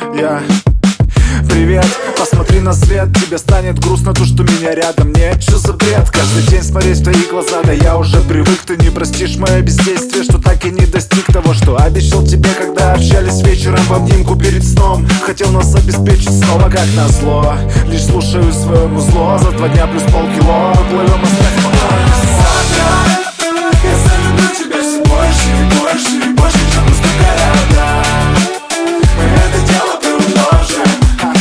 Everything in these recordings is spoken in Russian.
Я Привет, посмотри на свет, тебе станет грустно то, что меня рядом нет. Чё за бред? Каждый день смотреть в твои глаза, да я уже привык. Ты не простишь мое бездействие, что так и не достиг того, что обещал тебе, когда общались вечером в обнимку перед сном. Хотел нас обеспечить снова, как назло. Лишь слушаю свое музло, за 2 дня плюс полкило. Плывем, оставь покой. Я залюблю тебя все больше и больше и больше, чем просто города. Мы это дело приумножим.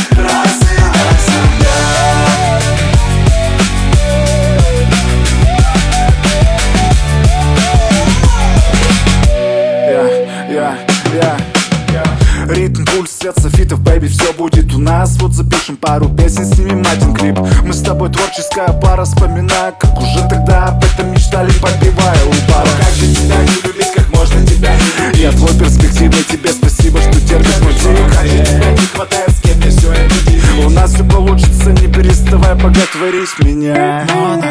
Ритм, пульс, свет софитов, бэйби, все будет у нас. Вот запишем пару песен, снимем один клип. Мы с тобой творческая пара, вспоминаю, как уже тогда об этом мечтали, подбивая у бара. Как же тебя не любить, как можно тебя не любить? Я твой перспективный, тебе спасибо, что терпишь мой тик. Как же тебя не хватает, с кем мне все это делить? У нас все получится, не переставай боготворить меня.